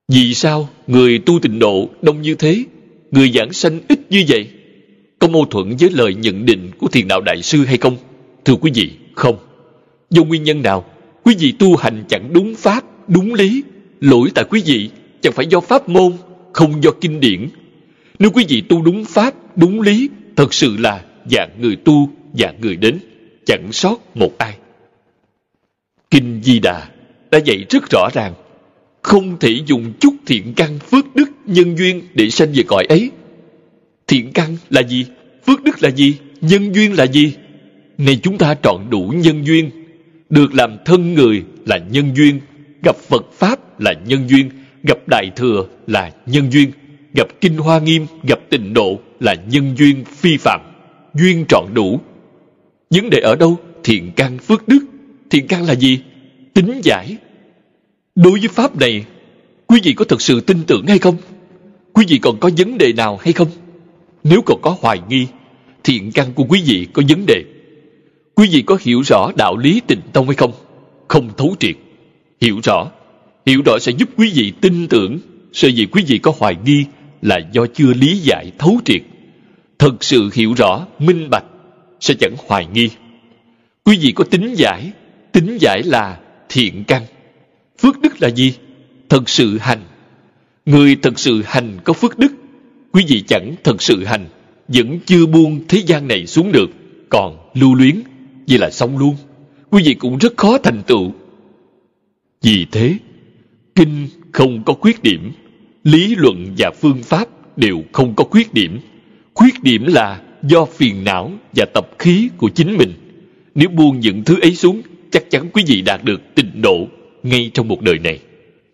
Vì sao người tu tịnh độ đông như thế, người giảng sanh ít như vậy? Có mâu thuẫn với lời nhận định của Thiền Đạo Đại Sư hay không? Thưa quý vị, không. Do nguyên nhân nào? Quý vị tu hành chẳng đúng pháp, đúng lý. Lỗi tại quý vị, chẳng phải do pháp môn, không do kinh điển. Nếu quý vị tu đúng pháp, đúng lý, thật sự là dạng người tu, dạng người đến, chẳng sót một ai. Kinh Di Đà đã dạy rất rõ ràng, không thể dùng chút thiện căn, phước đức, nhân duyên để sanh về cõi ấy. Thiện căn là gì? Phước đức là gì? Nhân duyên là gì? Này chúng ta trọn đủ nhân duyên. Được làm thân người là nhân duyên, gặp Phật Pháp là nhân duyên, gặp Đại Thừa là nhân duyên, gặp Kinh Hoa Nghiêm, gặp Tịnh Độ là nhân duyên phi phạm. Duyên trọn đủ. Vấn đề ở đâu? Thiện căn, phước đức. Thiện căn là gì? Tín giải. Đối với pháp này, quý vị có thực sự tin tưởng hay không? Quý vị còn có vấn đề nào hay không? Nếu còn có hoài nghi, thiện căn của quý vị có vấn đề. Quý vị có hiểu rõ đạo lý Tịnh Tông hay không? Không thấu triệt. Hiểu rõ sẽ giúp quý vị tin tưởng. Sở dĩ quý vị có hoài nghi là do chưa lý giải thấu triệt. Thật sự hiểu rõ, minh bạch, sẽ chẳng hoài nghi. Quý vị có tín giải là thiện căn. Phước đức là gì? Thật sự hành. Người thật sự hành có phước đức. Quý vị chẳng thật sự hành, vẫn chưa buông thế gian này xuống được, còn lưu luyến, vậy là xong luôn. Quý vị cũng rất khó thành tựu. Vì thế, kinh không có khuyết điểm, lý luận và phương pháp đều không có khuyết điểm. Khuyết điểm là do phiền não và tập khí của chính mình. Nếu buông những thứ ấy xuống, chắc chắn quý vị đạt được tịnh độ ngay trong một đời này.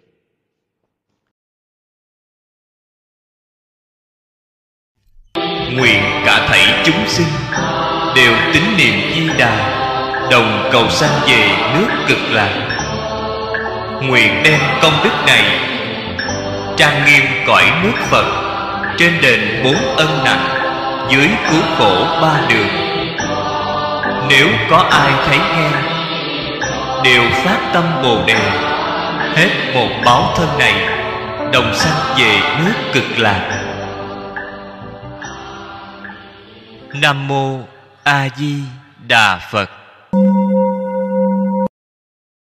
Nguyện cả thảy chúng sinh đều tín niệm Di Đà, đồng cầu sanh về nước Cực Lạc. Nguyện đem công đức này trang nghiêm cõi nước Phật, trên đền 4 ân nặng, dưới cứu khổ 3 đường. Nếu có ai thấy nghe, đều phát tâm Bồ Đề, hết một báo thân này, đồng sanh về nước Cực Lạc. Nam Mô A Di Đà Phật.